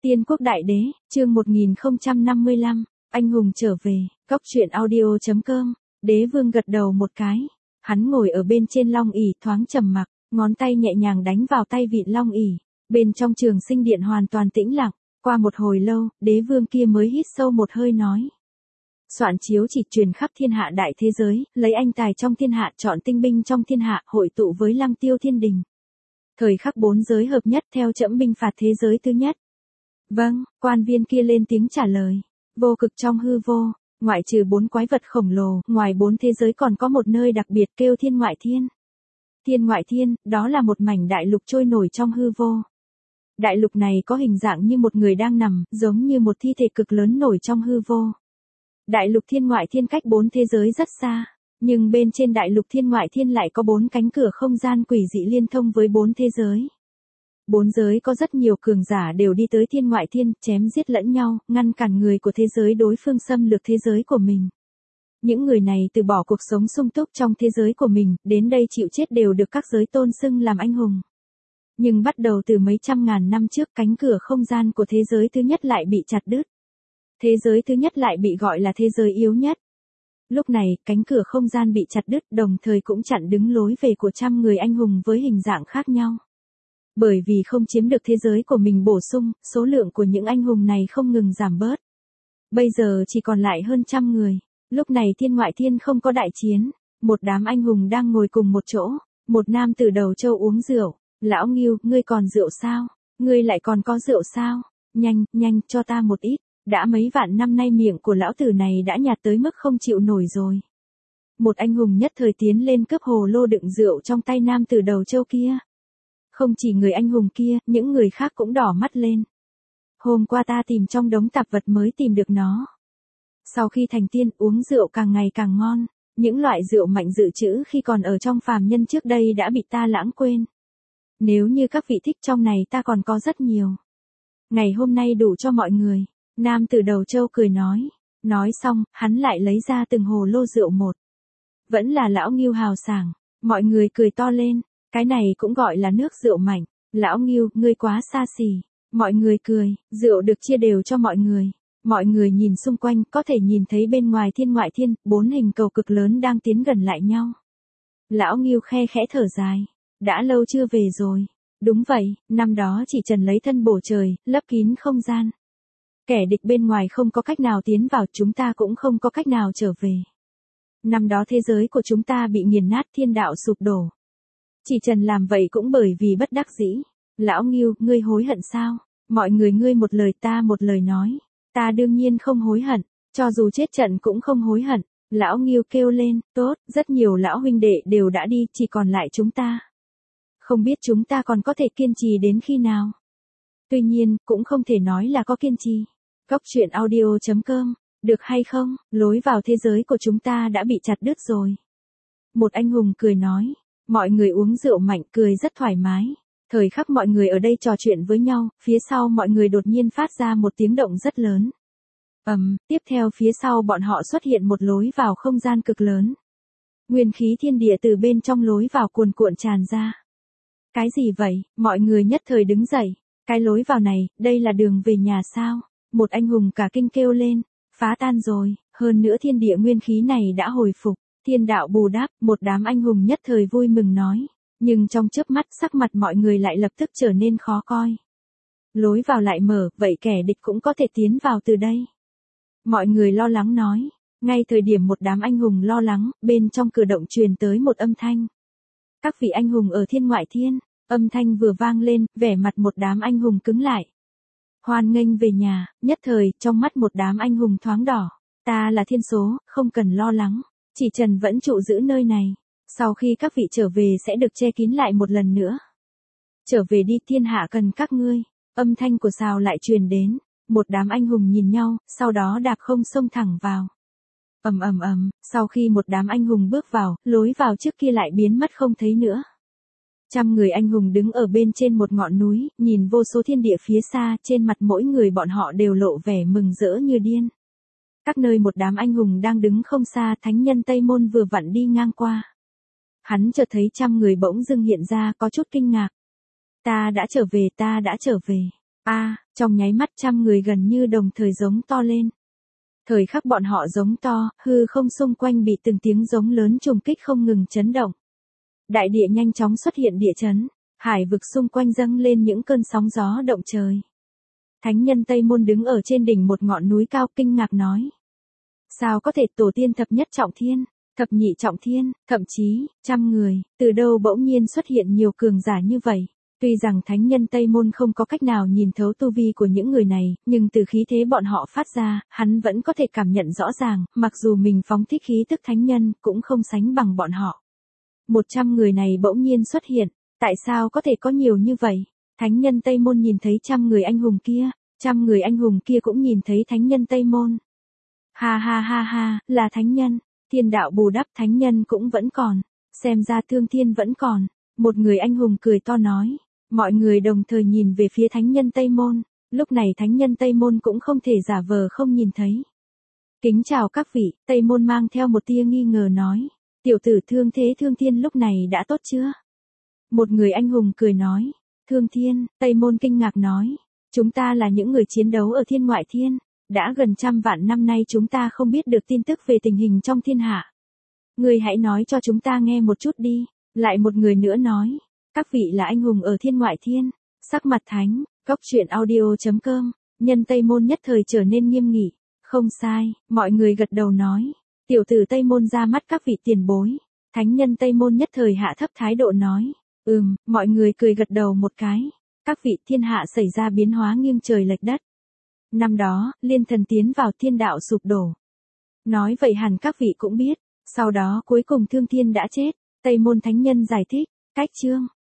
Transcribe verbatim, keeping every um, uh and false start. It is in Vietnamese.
Tiên quốc đại đế, chương một nghìn không trăm năm mươi lăm, anh hùng trở về, góc truyện audio chấm com, đế vương gật đầu một cái, hắn ngồi ở bên trên long ỷ thoáng trầm mặc, ngón tay nhẹ nhàng đánh vào tay vịn long ỷ, bên trong trường sinh điện hoàn toàn tĩnh lặng, qua một hồi lâu, đế vương kia mới hít sâu một hơi nói. Soạn chiếu chỉ truyền khắp thiên hạ đại thế giới, lấy anh tài trong thiên hạ chọn tinh binh trong thiên hạ hội tụ với lăng tiêu thiên đình. Thời khắc bốn giới hợp nhất theo trẫm binh phạt thế giới thứ nhất. Vâng, quan viên kia lên tiếng trả lời. Vô cực trong hư vô, ngoại trừ bốn quái vật khổng lồ, ngoài bốn thế giới còn có một nơi đặc biệt kêu thiên ngoại thiên. Thiên ngoại thiên, đó là một mảnh đại lục trôi nổi trong hư vô. Đại lục này có hình dạng như một người đang nằm, giống như một thi thể cực lớn nổi trong hư vô. Đại lục thiên ngoại thiên cách bốn thế giới rất xa, nhưng bên trên đại lục thiên ngoại thiên lại có bốn cánh cửa không gian quỷ dị liên thông với bốn thế giới. Bốn giới có rất nhiều cường giả đều đi tới thiên ngoại thiên, chém giết lẫn nhau, ngăn cản người của thế giới đối phương xâm lược thế giới của mình. Những người này từ bỏ cuộc sống sung túc trong thế giới của mình, đến đây chịu chết đều được các giới tôn xưng làm anh hùng. Nhưng bắt đầu từ mấy trăm ngàn năm trước, cánh cửa không gian của thế giới thứ nhất lại bị chặt đứt. Thế giới thứ nhất lại bị gọi là thế giới yếu nhất. Lúc này, cánh cửa không gian bị chặt đứt, đồng thời cũng chặn đứng lối về của trăm người anh hùng với hình dạng khác nhau. Bởi vì không chiếm được thế giới của mình bổ sung, số lượng của những anh hùng này không ngừng giảm bớt. Bây giờ chỉ còn lại hơn trăm người. Lúc này thiên ngoại thiên không có đại chiến. Một đám anh hùng đang ngồi cùng một chỗ. Một nam từ đầu châu uống rượu. Lão Ngưu, ngươi còn rượu sao? Ngươi lại còn có rượu sao? Nhanh, nhanh, cho ta một ít. Đã mấy vạn năm nay miệng của lão tử này đã nhạt tới mức không chịu nổi rồi. Một anh hùng nhất thời tiến lên cướp hồ lô đựng rượu trong tay nam từ đầu châu kia. Không chỉ người anh hùng kia, những người khác cũng đỏ mắt lên. Hôm qua ta tìm trong đống tạp vật mới tìm được nó. Sau khi thành tiên uống rượu càng ngày càng ngon, những loại rượu mạnh dự trữ khi còn ở trong phàm nhân trước đây đã bị ta lãng quên. Nếu như các vị thích trong này ta còn có rất nhiều. Ngày hôm nay đủ cho mọi người. Nam từ đầu châu cười nói. Nói xong, hắn lại lấy ra từng hồ lô rượu một. Vẫn là lão Ngưu hào sảng. Mọi người cười to lên. Cái này cũng gọi là nước rượu mạnh. Lão Ngưu, ngươi quá xa xỉ. Mọi người cười, rượu được chia đều cho mọi người. Mọi người nhìn xung quanh, có thể nhìn thấy bên ngoài thiên ngoại thiên, bốn hình cầu cực lớn đang tiến gần lại nhau. Lão Ngưu khe khẽ thở dài. Đã lâu chưa về rồi. Đúng vậy, năm đó chỉ trần lấy thân bổ trời, lấp kín không gian. Kẻ địch bên ngoài không có cách nào tiến vào, chúng ta cũng không có cách nào trở về. Năm đó thế giới của chúng ta bị nghiền nát, thiên đạo sụp đổ. Chỉ trần làm vậy cũng bởi vì bất đắc dĩ. Lão Ngưu, ngươi hối hận sao? Mọi người ngươi một lời ta một lời nói. Ta đương nhiên không hối hận, cho dù chết trận cũng không hối hận. Lão Ngưu kêu lên, tốt, rất nhiều lão huynh đệ đều đã đi, chỉ còn lại chúng ta. Không biết chúng ta còn có thể kiên trì đến khi nào. Tuy nhiên, cũng không thể nói là có kiên trì. Góc truyện audio chấm com, được hay không, lối vào thế giới của chúng ta đã bị chặt đứt rồi. Một anh hùng cười nói, mọi người uống rượu mạnh cười rất thoải mái. Thời khắc mọi người ở đây trò chuyện với nhau, phía sau mọi người đột nhiên phát ra một tiếng động rất lớn. Ầm, um, tiếp theo phía sau bọn họ xuất hiện một lối vào không gian cực lớn. Nguyên khí thiên địa từ bên trong lối vào cuồn cuộn tràn ra. Cái gì vậy, mọi người nhất thời đứng dậy. Cái lối vào này, đây là đường về nhà sao? Một anh hùng cả kinh kêu lên, phá tan rồi, hơn nữa thiên địa nguyên khí này đã hồi phục, thiên đạo bù đắp, một đám anh hùng nhất thời vui mừng nói, nhưng trong chớp mắt sắc mặt mọi người lại lập tức trở nên khó coi. Lối vào lại mở, vậy kẻ địch cũng có thể tiến vào từ đây. Mọi người lo lắng nói, ngay thời điểm một đám anh hùng lo lắng, bên trong cửa động truyền tới một âm thanh. Các vị anh hùng ở thiên ngoại thiên. Âm thanh vừa vang lên, vẻ mặt một đám anh hùng cứng lại. Hoan nghênh về nhà, nhất thời, trong mắt một đám anh hùng thoáng đỏ. Ta là thiên số, không cần lo lắng. Chỉ trần vẫn trụ giữ nơi này. Sau khi các vị trở về sẽ được che kín lại một lần nữa. Trở về đi, thiên hạ cần các ngươi. Âm thanh của Sào lại truyền đến. Một đám anh hùng nhìn nhau, sau đó đạp không xông thẳng vào. Ầm ầm ầm, sau khi một đám anh hùng bước vào, lối vào trước kia lại biến mất không thấy nữa. Trăm người anh hùng đứng ở bên trên một ngọn núi, nhìn vô số thiên địa phía xa, trên mặt mỗi người bọn họ đều lộ vẻ mừng rỡ như điên. Các nơi một đám anh hùng đang đứng không xa, thánh nhân Tây Môn vừa vặn đi ngang qua. Hắn chợt thấy trăm người bỗng dưng hiện ra, có chút kinh ngạc. Ta đã trở về, ta đã trở về. A, trong nháy mắt trăm người gần như đồng thời giống to lên. Thời khắc bọn họ giống to, hư không xung quanh bị từng tiếng giống lớn trùng kích không ngừng chấn động. Đại địa nhanh chóng xuất hiện địa chấn, hải vực xung quanh dâng lên những cơn sóng gió động trời. Thánh nhân Tây Môn đứng ở trên đỉnh một ngọn núi cao kinh ngạc nói. Sao có thể tổ tiên thập nhất trọng thiên, thập nhị trọng thiên, thậm chí, trăm người, từ đâu bỗng nhiên xuất hiện nhiều cường giả như vậy. Tuy rằng thánh nhân Tây Môn không có cách nào nhìn thấu tu vi của những người này, nhưng từ khí thế bọn họ phát ra, hắn vẫn có thể cảm nhận rõ ràng, mặc dù mình phóng thích khí tức thánh nhân, cũng không sánh bằng bọn họ. Một trăm người này bỗng nhiên xuất hiện, tại sao có thể có nhiều như vậy? Thánh nhân Tây Môn nhìn thấy trăm người anh hùng kia, trăm người anh hùng kia cũng nhìn thấy thánh nhân Tây Môn. Ha ha ha ha, là thánh nhân, thiên đạo bù đắp thánh nhân cũng vẫn còn, xem ra thương thiên vẫn còn. Một người anh hùng cười to nói, mọi người đồng thời nhìn về phía thánh nhân Tây Môn, lúc này thánh nhân Tây Môn cũng không thể giả vờ không nhìn thấy. Kính chào các vị, Tây Môn mang theo một tia nghi ngờ nói, tiểu tử Thương Thế Thương Thiên lúc này đã tốt chưa? Một người anh hùng cười nói, Thương Thiên, Tây Môn kinh ngạc nói, chúng ta là những người chiến đấu ở thiên ngoại thiên, đã gần trăm vạn năm nay chúng ta không biết được tin tức về tình hình trong thiên hạ. Người hãy nói cho chúng ta nghe một chút đi. Lại một người nữa nói, các vị là anh hùng ở thiên ngoại thiên, sắc mặt thánh, góc truyện audio chấm com, nhân Tây Môn nhất thời trở nên nghiêm nghị, không sai, mọi người gật đầu nói, tiểu tử Tây Môn ra mắt các vị tiền bối, thánh nhân Tây Môn nhất thời hạ thấp thái độ nói, ừm, mọi người cười gật đầu một cái, các vị thiên hạ xảy ra biến hóa nghiêng trời lệch đất. Năm đó, liên thần tiến vào thiên đạo sụp đổ. Nói vậy hẳn các vị cũng biết, sau đó cuối cùng Thương Thiên đã chết. Tây Môn thánh nhân giải thích, cách chương